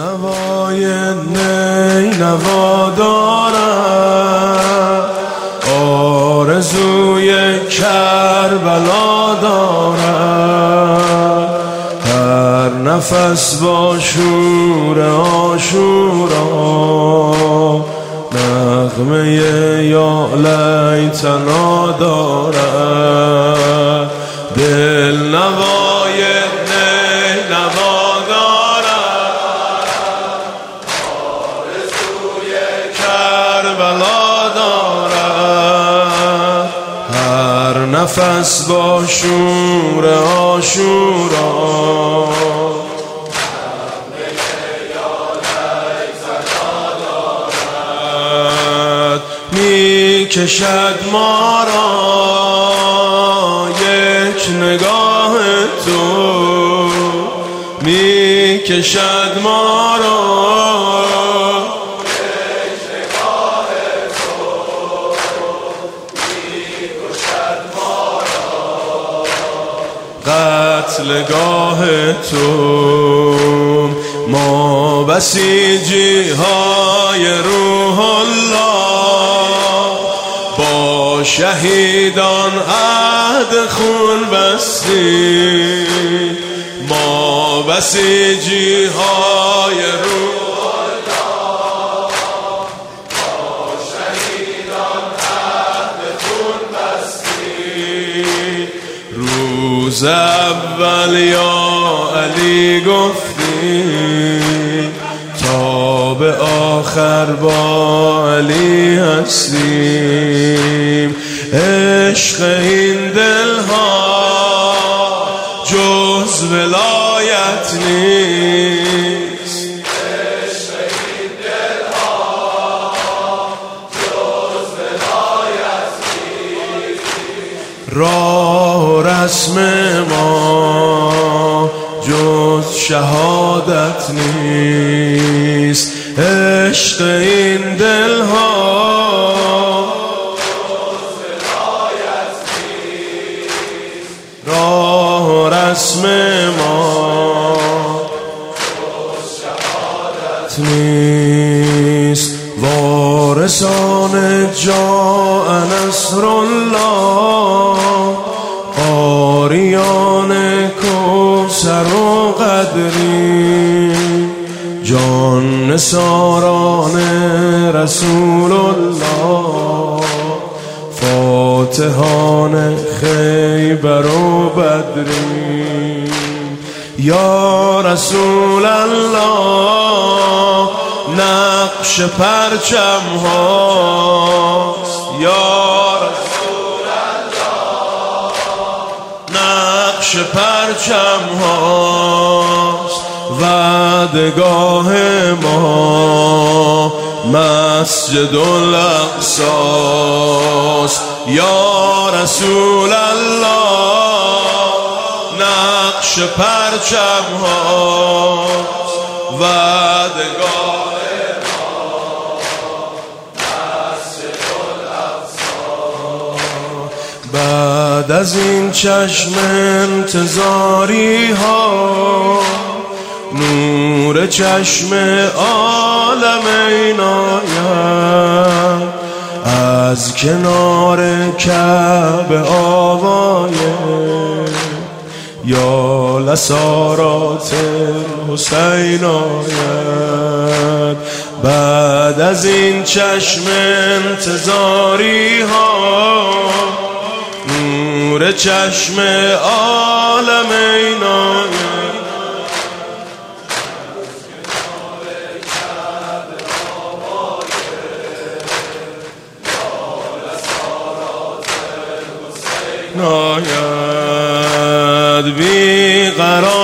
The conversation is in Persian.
دلنوای نینوا دارد، آرزوی کربلا دارد، هر نفس با شور عاشورا نغمه یا لیتنا دارد. دلنوای نینوا دارد، آرزوی کربلا دارد، هر نفس با شور عاشورا می کشد ما را یک نگاه تو، می کشد ما را یک نگاه تو، می کشد ما را قتلگاه تو. ما بسیجی های روح الله با شهیدان عهد خون بستی. ما بسیجی های روح الله با شهیدان عهد خون بستی. روز اول یا علی گفتی، تا به آخر با علی هستیم. عشق این دلها جز ولایت نیست، عشق این دلها جز ولایت نیست. راه و رسم ما جز شهادت نیست، عشق این دلها جز ولایت نیست. راه و رسم ما جز شهادت نیست. وارثان جاء نصر الله، قاریان کوثر و قدری، جان نثاران رسول الله، فاتحان خیبر و بدری. یا رسول الله نقش پرچم هاست، یا رسول الله نقش پرچم هاست. وعدگاه ما مسجد الاقصاست. یا رسول الله نقش پرچم هاست. وعدگاه ما مسجد الاقصاست. بعد از این چشم انتظاری ها نور چشم عالم این آید، از کنار کعبه آواید، یا لسارات حسین آید. بعد از این چشم انتظاری ها نور چشم عالم این آید، ناید بی قرار